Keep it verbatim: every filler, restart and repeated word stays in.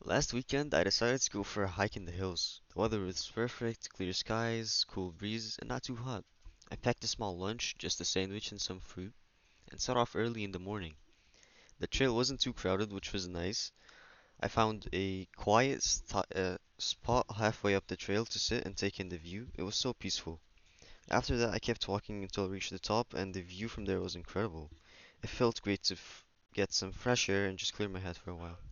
Last weekend, I decided to go for a hike in the hills. The weather was perfect, clear skies, cool breeze, and not too hot. I packed a small lunch, just a sandwich and some fruit, and set off early in the morning. The trail wasn't too crowded, which was nice. I found a quiet st uh, spot halfway up the trail to sit and take in the view. It was so peaceful. After that, I kept walking until I reached the top, and the view from there was incredible. It felt great to f get some fresh air and just clear my head for a while.